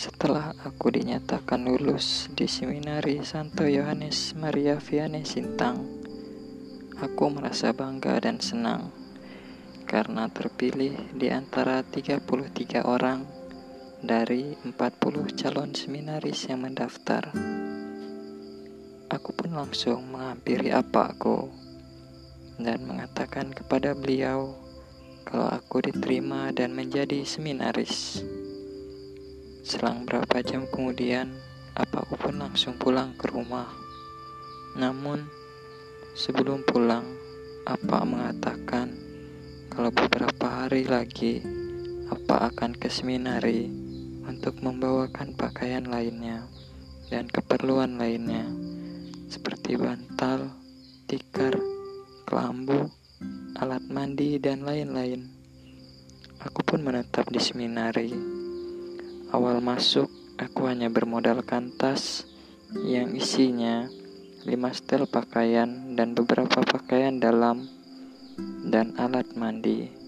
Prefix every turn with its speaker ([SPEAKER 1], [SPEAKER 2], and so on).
[SPEAKER 1] Setelah aku dinyatakan lulus di Seminari Santo Yohanes Maria Vianney Sintang, aku merasa bangga dan senang karena terpilih di antara 33 orang dari 40 calon seminaris yang mendaftar. Aku pun langsung menghampiri aku dan mengatakan kepada beliau kalau aku diterima dan menjadi seminaris. Selang berapa jam kemudian, aku pun langsung pulang ke rumah. Namun, sebelum pulang, mengatakan kalau beberapa hari lagi, akan ke seminari untuk membawakan pakaian lainnya dan keperluan lainnya, seperti bantal, tikar, kelambu, alat mandi, dan lain-lain. Aku pun menetap di seminari. Awal masuk, aku hanya bermodalkan tas yang isinya 5 setel pakaian dan beberapa pakaian dalam dan alat mandi.